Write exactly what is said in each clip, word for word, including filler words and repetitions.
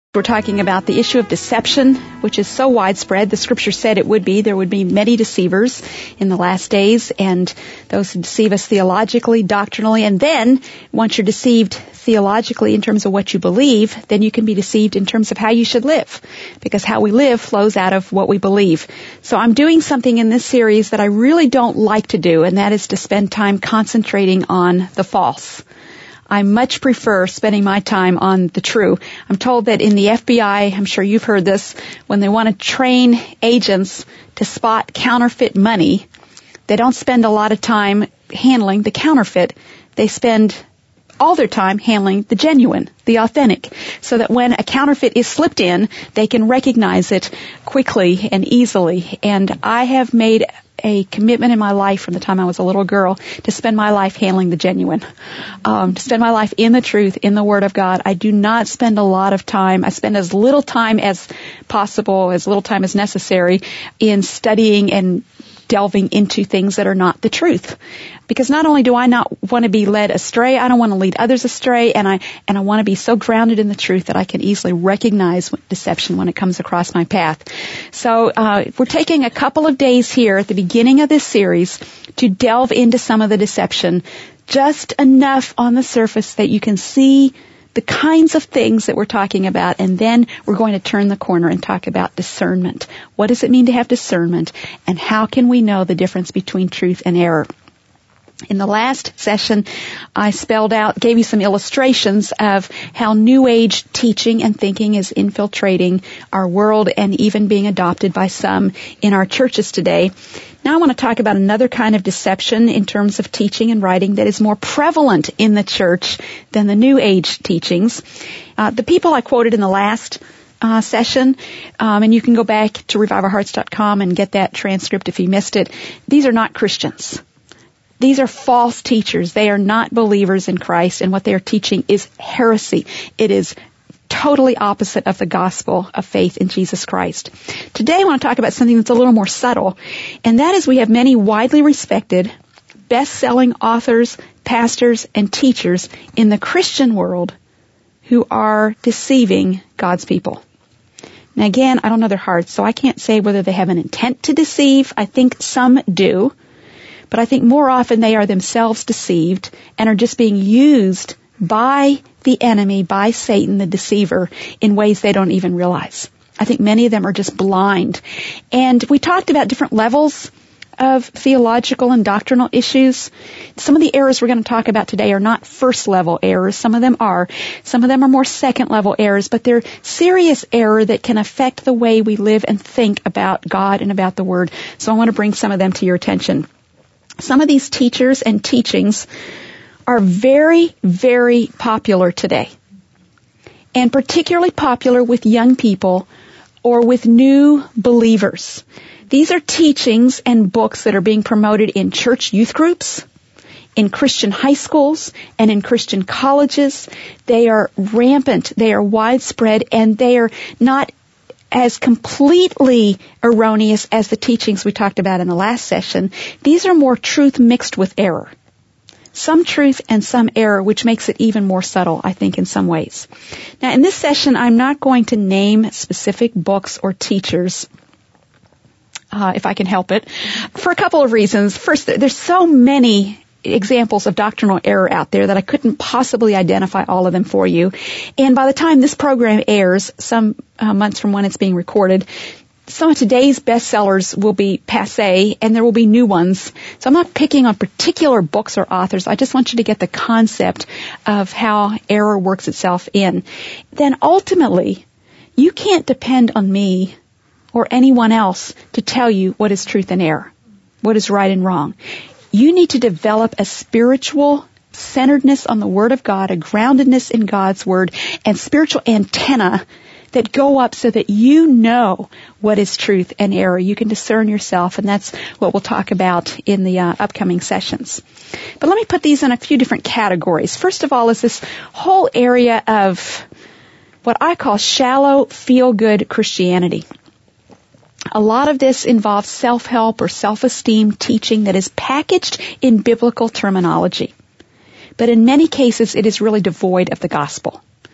We're talking about the issue of deception, which is so widespread. The scripture said it would be. There would be many deceivers in the last days, and those who deceive us theologically, doctrinally, and then once you're deceived theologically in terms of what you believe, then you can be deceived in terms of how you should live, because how we live flows out of what we believe. So I'm doing something in this series that I really don't like to do, and that is to spend time concentrating on the false. I much prefer spending my time on the true. I'm told that in the F B I, I'm sure you've heard this, when they want to train agents to spot counterfeit money, they don't spend a lot of time handling the counterfeit. They spend all their time handling the genuine, the authentic, so that when a counterfeit is slipped in, they can recognize it quickly and easily. And I have made a commitment in my life from the time I was a little girl to spend my life handling the genuine, um, to spend my life in the truth, in the Word of God. I do not spend a lot of time. I spend as little time as possible, as little time as necessary in studying and delving into things that are not the truth. Because not only do I not want to be led astray, I don't want to lead others astray, and I and I want to be so grounded in the truth that I can easily recognize deception when it comes across my path. So uh, we're taking a couple of days here at the beginning of this series to delve into some of the deception, just enough on the surface that you can see the kinds of things that we're talking about, and then we're going to turn the corner and talk about discernment. What does it mean to have discernment, and how can we know the difference between truth and error? In the last session, I spelled out, gave you some illustrations of how New Age teaching and thinking is infiltrating our world and even being adopted by some in our churches today. Now I want to talk about another kind of deception in terms of teaching and writing that is more prevalent in the church than the New Age teachings. Uh, the people I quoted in the last uh, session, um, and you can go back to revive our hearts dot com and get that transcript if you missed it, these are not Christians. These are false teachers. They are not believers in Christ, and what they are teaching is heresy. It is totally opposite of the gospel of faith in Jesus Christ. Today I want to talk about something that's a little more subtle, and that is we have many widely respected, best-selling authors, pastors, and teachers in the Christian world who are deceiving God's people. Now again, I don't know their hearts, so I can't say whether they have an intent to deceive. I think some do. But I think more often they are themselves deceived and are just being used by the enemy, by Satan, the deceiver, in ways they don't even realize. I think many of them are just blind. And we talked about different levels of theological and doctrinal issues. Some of the errors we're going to talk about today are not first level errors. Some of them are. Some of them are more second level errors, but they're serious error that can affect the way we live and think about God and about the Word. So I want to bring some of them to your attention. Some of these teachers and teachings are very, very popular today, and particularly popular with young people or with new believers. These are teachings and books that are being promoted in church youth groups, in Christian high schools, and in Christian colleges. They are rampant, they are widespread, and they are not as completely erroneous as the teachings we talked about in the last session. These are more truth mixed with error. Some truth and some error, which makes it even more subtle, I think, in some ways. Now, in this session, I'm not going to name specific books or teachers, uh, if I can help it, for a couple of reasons. First, there's so many examples of doctrinal error out there that I couldn't possibly identify all of them for you. And by the time this program airs, some uh, months from when it's being recorded, some of today's bestsellers will be passé, and there will be new ones. So I'm not picking on particular books or authors. I just want you to get the concept of how error works itself in. Then ultimately, you can't depend on me or anyone else to tell you what is truth and error, what is right and wrong. You need to develop a spiritual centeredness on the Word of God, a groundedness in God's Word, and spiritual antenna that go up so that you know what is truth and error. You can discern yourself, and that's what we'll talk about in the uh, upcoming sessions. But let me put these in a few different categories. First of all is this whole area of what I call shallow, feel-good Christianity. A lot of this involves self-help or self-esteem teaching that is packaged in biblical terminology. But in many cases, it is really devoid of the gospel.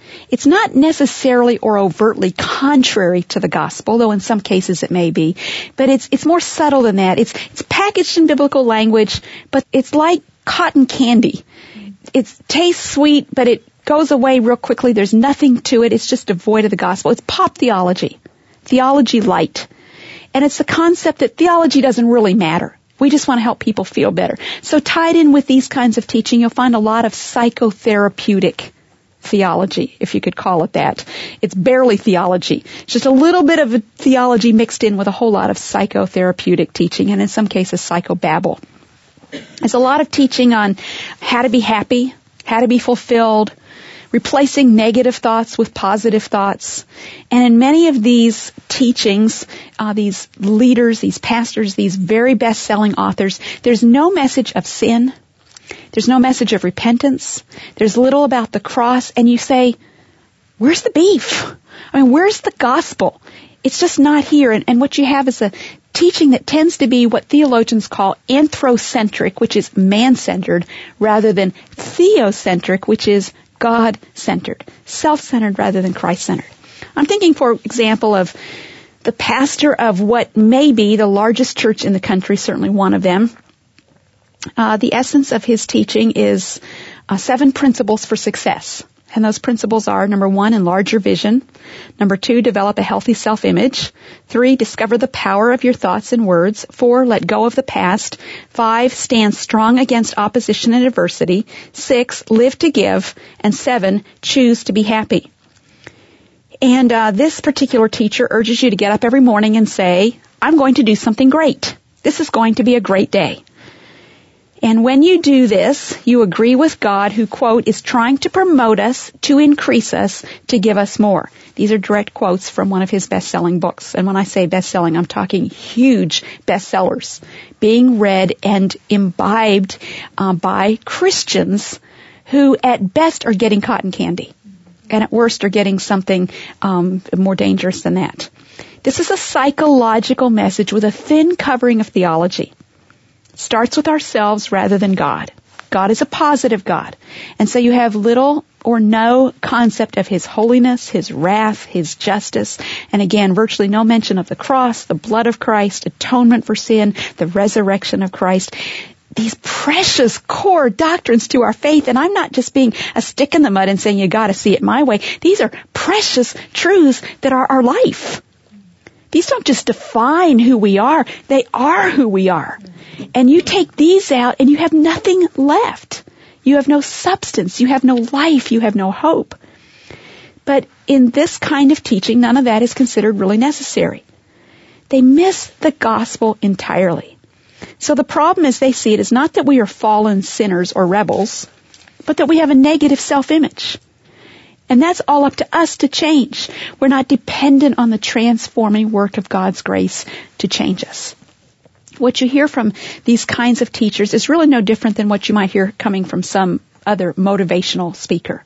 It's not necessarily or overtly contrary to the gospel, though in some cases it may be, but it's it's more subtle than that. It's it's packaged in biblical language, but it's like cotton candy. It tastes sweet, but it goes away real quickly. There's nothing to it. It's just devoid of the gospel. It's pop theology, theology light. And it's the concept that theology doesn't really matter. We just want to help people feel better. So tied in with these kinds of teaching, you'll find a lot of psychotherapeutic theology, if you could call it that. It's barely theology. It's just a little bit of theology mixed in with a whole lot of psychotherapeutic teaching, and in some cases psychobabble. There's a lot of teaching on how to be happy, how to be fulfilled, replacing negative thoughts with positive thoughts. And in many of these teachings, uh, these leaders, these pastors, these very best-selling authors, there's no message of sin. There's no message of repentance. There's little about the cross. And you say, where's the beef? I mean, where's the gospel? It's just not here. And, and what you have is a teaching that tends to be what theologians call anthrocentric, which is man-centered, rather than theocentric, which is God-centered, self-centered rather than Christ-centered. I'm thinking, for example, of the pastor of what may be the largest church in the country, certainly one of them. Uh, the essence of his teaching is uh, seven principles for success. And those principles are, number one, enlarge your vision. Number two, develop a healthy self-image. Three, discover the power of your thoughts and words. Four, let go of the past. Five, stand strong against opposition and adversity. Six, live to give. And seven, choose to be happy. And uh, this particular teacher urges you to get up every morning and say, I'm going to do something great. This is going to be a great day. And when you do this, you agree with God, who, quote, is trying to promote us, to increase us, to give us more. These are direct quotes from one of his best-selling books. And when I say best-selling, I'm talking huge bestsellers, being read and imbibed uh, by Christians who at best are getting cotton candy, and at worst are getting something um, more dangerous than that. This is a psychological message with a thin covering of theology. Starts with ourselves rather than God. God is a positive God. And so you have little or no concept of His holiness, His wrath, His justice. And again, virtually no mention of the cross, the blood of Christ, atonement for sin, the resurrection of Christ. These precious core doctrines to our faith. And I'm not just being a stick in the mud and saying you got to see it my way. These are precious truths that are our life. These don't just define who we are. They are who we are. And you take these out and you have nothing left. You have no substance. You have no life. You have no hope. But in this kind of teaching, none of that is considered really necessary. They miss the gospel entirely. So the problem is they see it as not that we are fallen sinners or rebels, but that we have a negative self-image. And that's all up to us to change. We're not dependent on the transforming work of God's grace to change us. What you hear from these kinds of teachers is really no different than what you might hear coming from some other motivational speaker.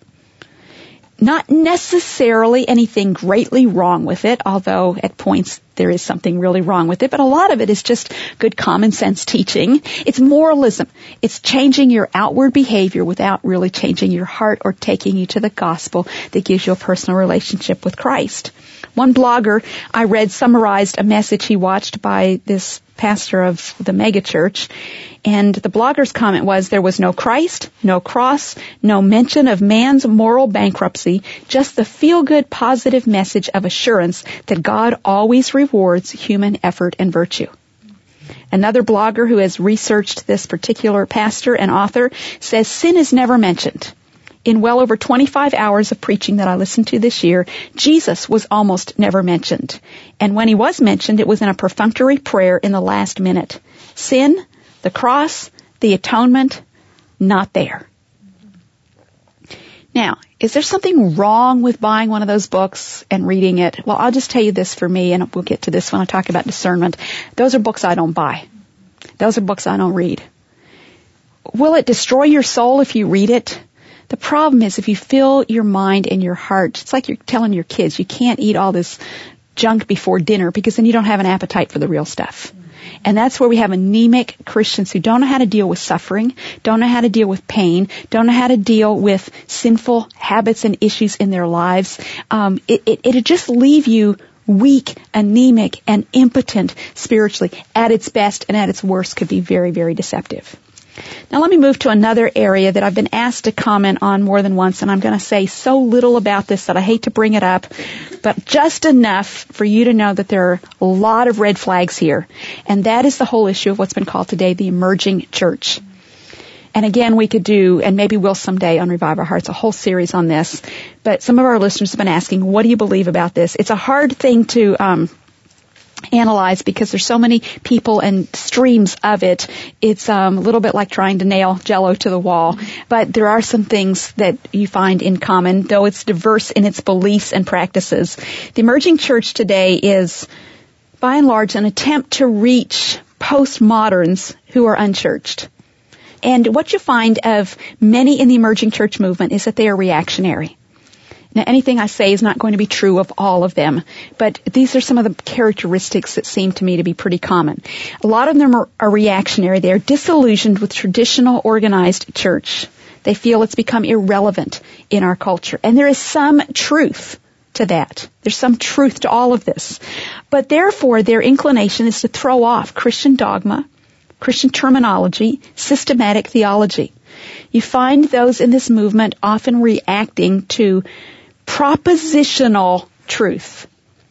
Not necessarily anything greatly wrong with it, although at points there is something really wrong with it, but a lot of it is just good common sense teaching. It's moralism. It's changing your outward behavior without really changing your heart or taking you to the gospel that gives you a personal relationship with Christ. One blogger I read summarized a message he watched by this pastor of the megachurch, and the blogger's comment was, there was no Christ, no cross, no mention of man's moral bankruptcy, just the feel-good positive message of assurance that God always rewards human effort and virtue. Another blogger who has researched this particular pastor and author says sin is never mentioned. In well over twenty-five hours of preaching that I listened to this year, Jesus was almost never mentioned. And when he was mentioned, it was in a perfunctory prayer in the last minute. Sin, the cross, the atonement, not there. Now, is there something wrong with buying one of those books and reading it? Well, I'll just tell you this for me, and we'll get to this when I talk about discernment. Those are books I don't buy. Those are books I don't read. Will it destroy your soul if you read it? The problem is if you fill your mind and your heart, it's like you're telling your kids, you can't eat all this junk before dinner because then you don't have an appetite for the real stuff. And that's where we have anemic Christians who don't know how to deal with suffering, don't know how to deal with pain, don't know how to deal with sinful habits and issues in their lives. Um, it, it, it'll just leave you weak, anemic, and impotent spiritually. At its best and at its worst could be very, very deceptive. Now let me move to another area that I've been asked to comment on more than once, and I'm going to say so little about this that I hate to bring it up, but just enough for you to know that there are a lot of red flags here. And that is the whole issue of what's been called today the emerging church. And again, we could do, and maybe we'll someday on Revive Our Hearts, a whole series on this. But some of our listeners have been asking, what do you believe about this? It's a hard thing to um analyze because there's so many people and streams of it. It's um, a little bit like trying to nail Jell-O to the wall. But there are some things that you find in common, though it's diverse in its beliefs and practices. The emerging church today is, by and large, an attempt to reach postmoderns who are unchurched. And what you find of many in the emerging church movement is that they are reactionary. Now, anything I say is not going to be true of all of them, but these are some of the characteristics that seem to me to be pretty common. A lot of them are, are reactionary. They are disillusioned with traditional organized church. They feel it's become irrelevant in our culture. And there is some truth to that. There's some truth to all of this. But therefore, their inclination is to throw off Christian dogma, Christian terminology, systematic theology. You find those in this movement often reacting to propositional truth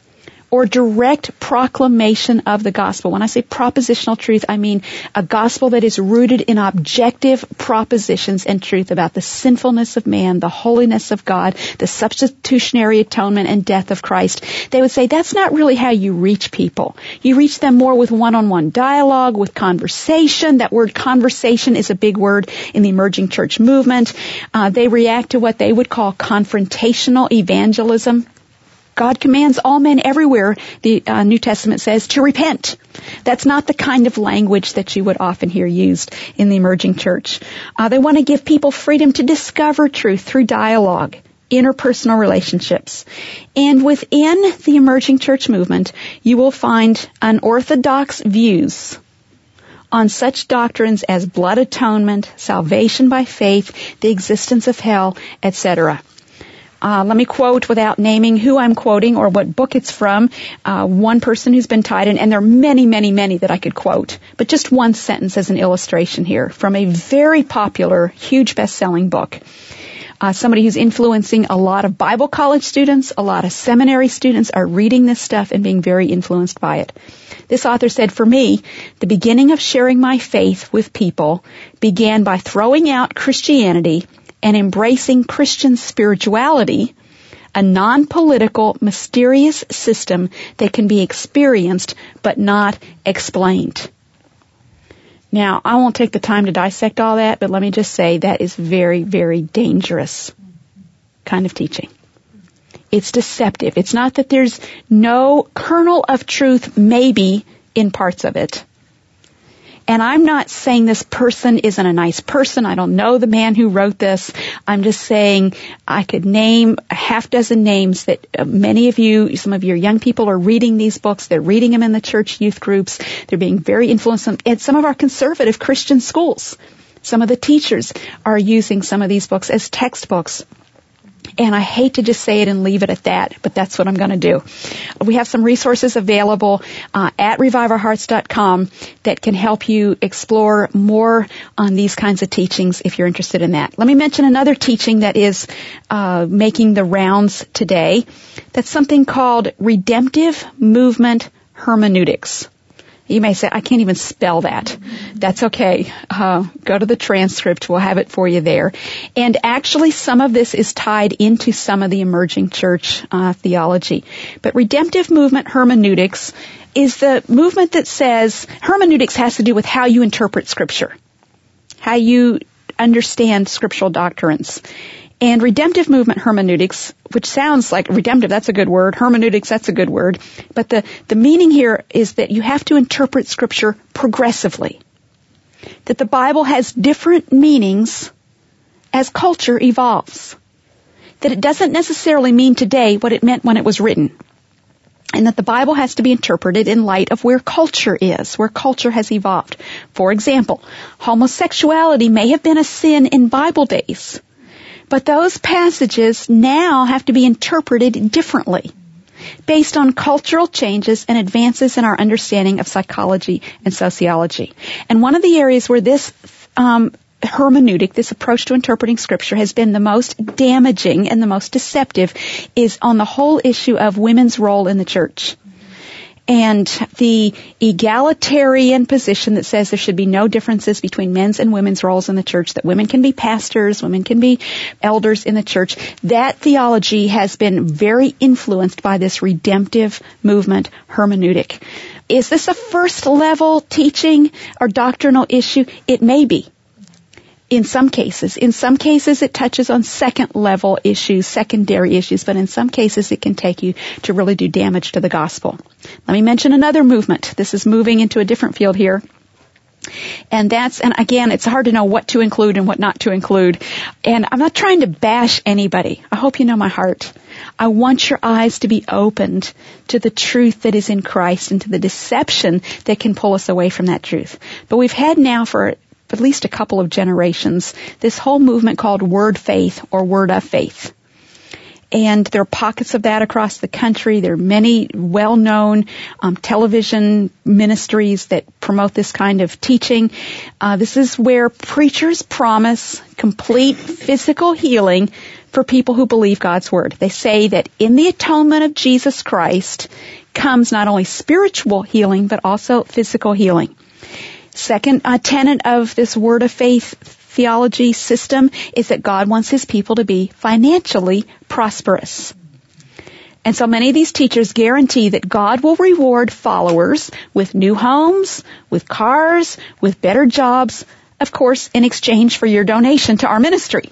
or direct proclamation of the gospel. When I say propositional truth, I mean a gospel that is rooted in objective propositions and truth about the sinfulness of man, the holiness of God, the substitutionary atonement and death of Christ. They would say that's not really how you reach people. You reach them more with one-on-one dialogue, with conversation. That word conversation is a big word in the emerging church movement. Uh, they react to what they would call confrontational evangelism. God commands all men everywhere, the uh, New Testament says, to repent. That's not the kind of language that you would often hear used in the emerging church. Uh, they want to give people freedom to discover truth through dialogue, interpersonal relationships. And within the emerging church movement, you will find unorthodox views on such doctrines as blood atonement, salvation by faith, the existence of hell, et cetera. Uh, let me quote, without naming who I'm quoting or what book it's from, uh, one person who's been tied in, and there are many, many, many that I could quote, but just one sentence as an illustration here from a very popular, huge best-selling book. Uh, somebody who's influencing a lot of Bible college students, a lot of seminary students are reading this stuff and being very influenced by it. This author said, for me, the beginning of sharing my faith with people began by throwing out Christianity and embracing Christian spirituality, a non-political, mysterious system that can be experienced but not explained. Now, I won't take the time to dissect all that, but let me just say that is very, very dangerous kind of teaching. It's deceptive. It's not that there's no kernel of truth maybe in parts of it. And I'm not saying this person isn't a nice person. I don't know the man who wrote this. I'm just saying I could name a half dozen names that many of you, some of your young people are reading these books. They're reading them in the church youth groups. They're being very influenced at some of our conservative Christian schools. Some of the teachers are using some of these books as textbooks. And I hate to just say it and leave it at that, but that's what I'm going to do. We have some resources available uh, at revive our hearts dot com that can help you explore more on these kinds of teachings if you're interested in that. Let me mention another teaching that is uh, making the rounds today. That's something called redemptive movement hermeneutics. You may say, I can't even spell that. That's okay. Uh, go to the transcript. We'll have it for you there. And actually, some of this is tied into some of the emerging church uh, theology. But redemptive movement hermeneutics is the movement that says hermeneutics has to do with how you interpret Scripture, how you understand scriptural doctrines. And redemptive movement hermeneutics, which sounds like redemptive, that's a good word. Hermeneutics, that's a good word. But the, the meaning here is that you have to interpret Scripture progressively. That the Bible has different meanings as culture evolves. That it doesn't necessarily mean today what it meant when it was written. and that the Bible has to be interpreted in light of where culture is, where culture has evolved. For example, homosexuality may have been a sin in Bible days, but those passages now have to be interpreted differently based on cultural changes and advances in our understanding of psychology and sociology. And one of the areas where this um, hermeneutic, this approach to interpreting Scripture, has been the most damaging and the most deceptive is on the whole issue of women's role in the church. And the egalitarian position that says there should be no differences between men's and women's roles in the church, that women can be pastors, women can be elders in the church, that theology has been very influenced by this redemptive movement hermeneutic. Is this a first level teaching or doctrinal issue? It may be. In some cases. In some cases it touches on second level issues, secondary issues, but in some cases it can take you to really do damage to the gospel. Let me mention another movement. This is moving into a different field here. And that's, and again, it's hard to know what to include and what not to include. And I'm not trying to bash anybody. I hope you know my heart. I want your eyes to be opened to the truth that is in Christ and to the deception that can pull us away from that truth. But we've had now for at least a couple of generations, this whole movement called Word Faith or Word of Faith. And there are pockets of that across the country. There are many well-known um, television ministries that promote this kind of teaching. Uh, this is where preachers promise complete physical healing for people who believe God's Word. They say that in the atonement of Jesus Christ comes not only spiritual healing, but also physical healing. Second uh, tenet of this Word of Faith theology system is that God wants His people to be financially prosperous. And so many of these teachers guarantee that God will reward followers with new homes, with cars, with better jobs, of course, in exchange for your donation to our ministry.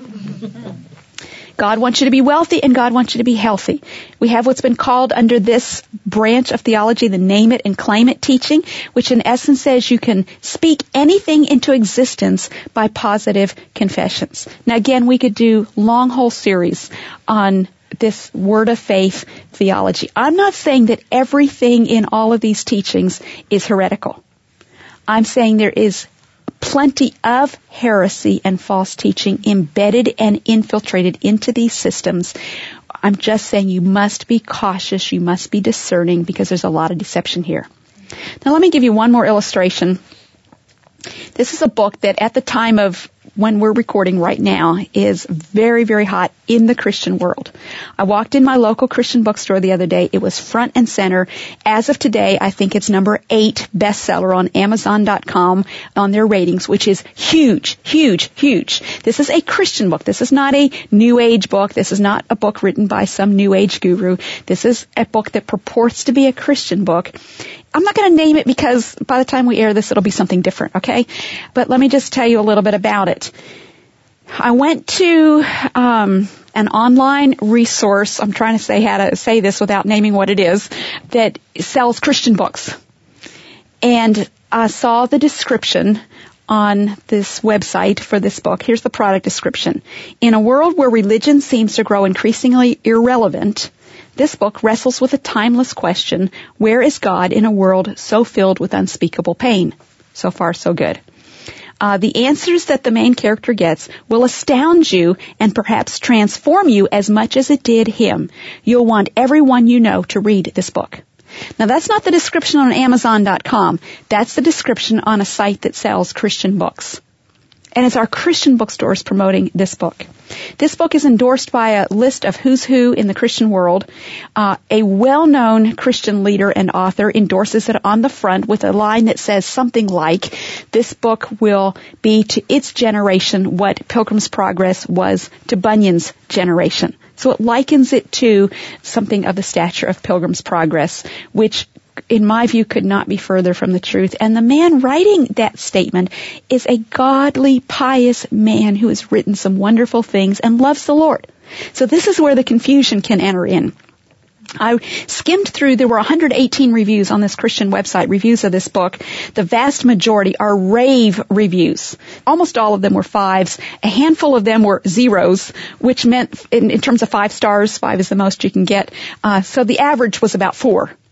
God wants you to be wealthy and God wants you to be healthy. We have what's been called under this branch of theology the name it and claim it teaching, which in essence says you can speak anything into existence by positive confessions. Now again, we could do long whole series on this Word of Faith theology. I'm not saying that everything in all of these teachings is heretical. I'm saying there is plenty of heresy and false teaching embedded and infiltrated into these systems. I'm just saying you must be cautious, you must be discerning, because there's a lot of deception here. Now let me give you one more illustration. This is a book that at the time of when we're recording right now is very, very hot in the Christian world. I walked in my local Christian bookstore the other day. It was front and center. As of today, I think it's number eight bestseller on Amazon dot com on their ratings, which is huge, huge, huge. This is a Christian book. This is not a New Age book. This is not a book written by some New Age guru. This is a book that purports to be a Christian book. I'm not going to name it because by the time we air this, it'll be something different, okay? But let me just tell you a little bit about it. I went to um, an online resource, I'm trying to say how to say this without naming what it is, that sells Christian books. And I saw the description on this website for this book. Here's the product description. In a world where religion seems to grow increasingly irrelevant, this book wrestles with a timeless question: where is God in a world so filled with unspeakable pain? So far, so good. Uh, the answers that the main character gets will astound you and perhaps transform you as much as it did him. You'll want everyone you know to read this book. Now, that's not the description on Amazon dot com. That's the description on a site that sells Christian books. And it's our Christian bookstores promoting this book. This book is endorsed by a list of who's who in the Christian world. Uh, a well-known Christian leader and author endorses it on the front with a line that says something like, this book will be to its generation what Pilgrim's Progress was to Bunyan's generation. So it likens it to something of the stature of Pilgrim's Progress, which in my view, could not be further from the truth. And the man writing that statement is a godly, pious man who has written some wonderful things and loves the Lord. So this is where the confusion can enter in. I skimmed through, there were one hundred eighteen reviews on this Christian website, reviews of this book. The vast majority are rave reviews. Almost all of them were fives. A handful of them were zeros, which meant in, in terms of five stars, five is the most you can get. Uh, so the average was about four.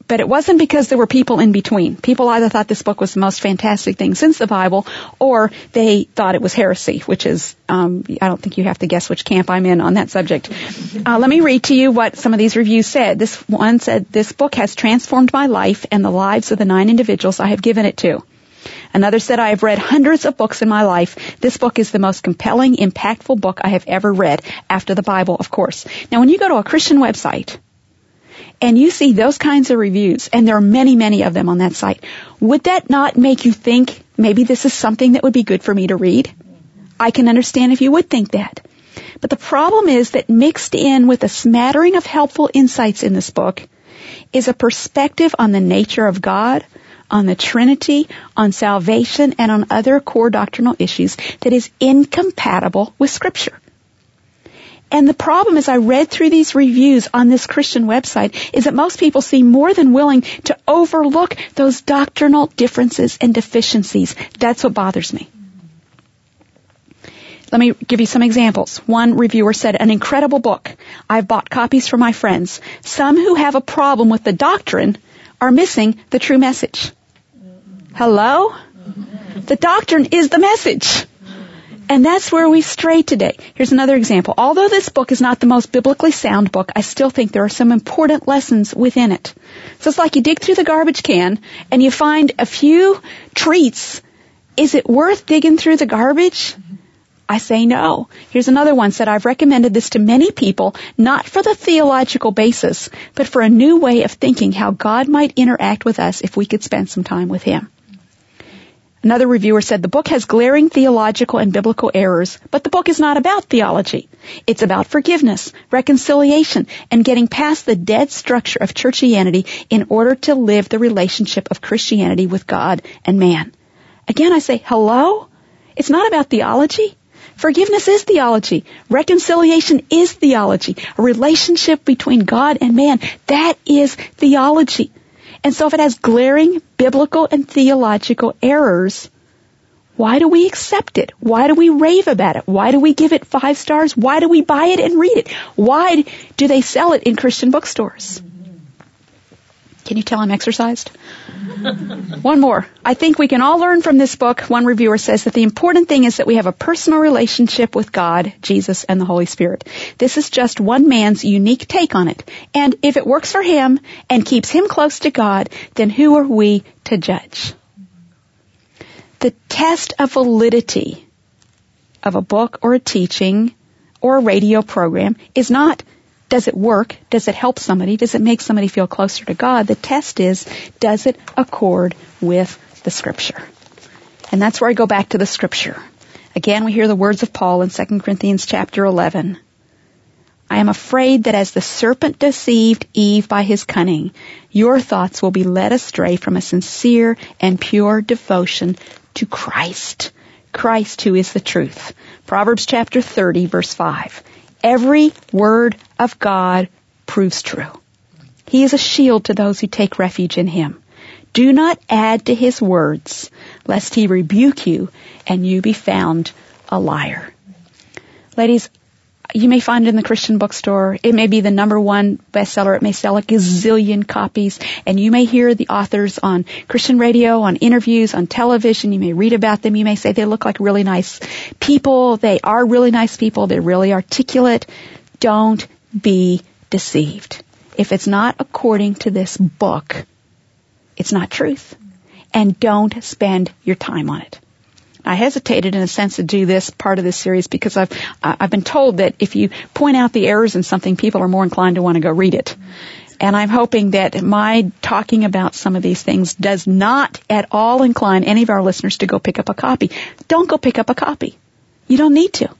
But it wasn't because there were people in between. People either thought this book was the most fantastic thing since the Bible, or they thought it was heresy, which is, um, I don't think you have to guess which camp I'm in on that subject. Uh, let me read to you what some of these reviews said. This one said, "This book has transformed my life and the lives of the nine individuals I have given it to." Another said, "I have read hundreds of books in my life. This book is the most compelling, impactful book I have ever read," after the Bible, of course. Now, when you go to a Christian website, and you see those kinds of reviews, and there are many, many of them on that site, would that not make you think, maybe this is something that would be good for me to read? I can understand if you would think that. But the problem is that mixed in with a smattering of helpful insights in this book is a perspective on the nature of God, on the Trinity, on salvation, and on other core doctrinal issues that is incompatible with Scripture. And the problem as I read through these reviews on this Christian website is that most people seem more than willing to overlook those doctrinal differences and deficiencies. That's what bothers me. Let me give you some examples. One reviewer said, "An incredible book. I've bought copies for my friends. Some who have a problem with the doctrine are missing the true message." Hello? The doctrine is the message. And that's where we stray today. Here's another example. Although this book is not the most biblically sound book, I still think there are some important lessons within it. So it's like you dig through the garbage can and you find a few treats. Is it worth digging through the garbage? I say no. Here's another one said, "I've recommended this to many people, not for the theological basis, but for a new way of thinking how God might interact with us if we could spend some time with Him." Another reviewer said, "The book has glaring theological and biblical errors, but the book is not about theology. It's about forgiveness, reconciliation, and getting past the dead structure of churchianity in order to live the relationship of Christianity with God and man." Again, I say, hello? It's not about theology. Forgiveness is theology. Reconciliation is theology. A relationship between God and man, that is theology. And so if it has glaring biblical and theological errors, why do we accept it? Why do we rave about it? Why do we give it five stars? Why do we buy it and read it? Why do they sell it in Christian bookstores? Can you tell I'm exercised? One more. "I think we can all learn from this book," one reviewer says, "that the important thing is that we have a personal relationship with God, Jesus, and the Holy Spirit. This is just one man's unique take on it. And if it works for him and keeps him close to God, then who are we to judge?" The test of validity of a book or a teaching or a radio program is not, does it work? Does it help somebody? Does it make somebody feel closer to God? The test is, does it accord with the Scripture? And that's where I go back to the Scripture. Again, we hear the words of Paul in Second Corinthians chapter eleven. "I am afraid that as the serpent deceived Eve by his cunning, your thoughts will be led astray from a sincere and pure devotion to Christ. Christ who is the truth." Proverbs chapter thirty, verse five. "Every word of God proves true. He is a shield to those who take refuge in Him. Do not add to His words, lest He rebuke you and you be found a liar." Ladies, you may find it in the Christian bookstore. It may be the number one bestseller. It may sell a gazillion copies. And you may hear the authors on Christian radio, on interviews, on television. You may read about them. You may say they look like really nice people. They are really nice people. They're really articulate. Don't be deceived. If it's not according to this book, it's not truth. And don't spend your time on it. I hesitated in a sense to do this part of this series because I've I've been told that if you point out the errors in something, people are more inclined to want to go read it. And I'm hoping that my talking about some of these things does not at all incline any of our listeners to go pick up a copy. Don't go pick up a copy. You don't need to.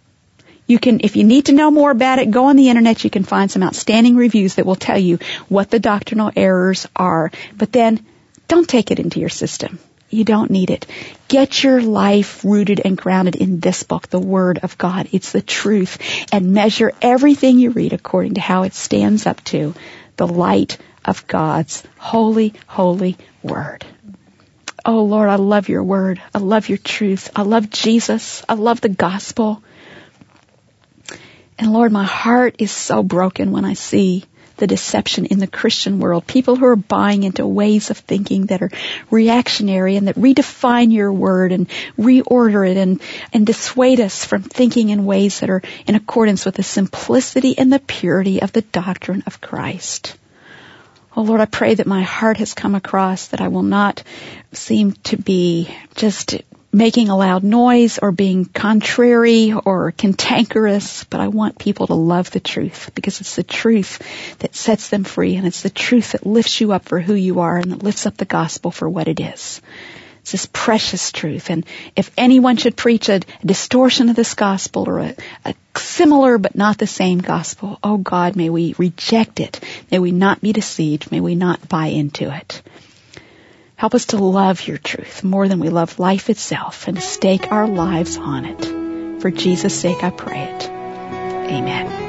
You can, if you need to know more about it, go on the internet. You can find some outstanding reviews that will tell you what the doctrinal errors are. But then don't take it into your system. You don't need it. Get your life rooted and grounded in this book, the Word of God. It's the truth. And measure everything you read according to how it stands up to the light of God's holy, holy Word. Oh, Lord, I love your Word. I love your truth. I love Jesus. I love the gospel. And Lord, my heart is so broken when I see the deception in the Christian world. People who are buying into ways of thinking that are reactionary and that redefine your word and reorder it and, and dissuade us from thinking in ways that are in accordance with the simplicity and the purity of the doctrine of Christ. Oh Lord, I pray that my heart has come across, that I will not seem to be just making a loud noise or being contrary or cantankerous, but I want people to love the truth, because it's the truth that sets them free, and it's the truth that lifts you up for who you are and that lifts up the gospel for what it is. It's this precious truth. And if anyone should preach a distortion of this gospel or a, a similar but not the same gospel, oh God, may we reject it. May we not be deceived. May we not buy into it. Help us to love your truth more than we love life itself and to stake our lives on it. For Jesus' sake I pray it. Amen.